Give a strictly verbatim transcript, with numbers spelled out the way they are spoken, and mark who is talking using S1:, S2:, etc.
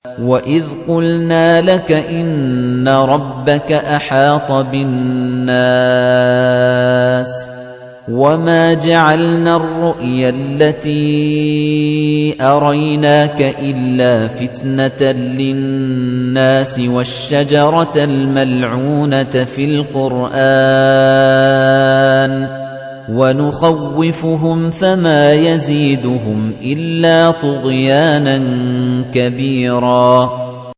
S1: وَإِذْ قُلْنَا لَكَ إِنَّ رَبَّكَ أَحَاطَ بِالنَّاسِ وَمَا جَعَلْنَا الرُّؤْيَا الَّتِي أَرَيْنَاكَ إِلَّا فِتْنَةً لِّلنَّاسِ وَالشَّجَرَةَ الْمَلْعُونَةَ فِي الْقُرْآنِ وَنُخَوِّفُهُمْ فَمَا يَزِيدُهُمْ إِلَّا طُغْيَانًا كَبِيرًا.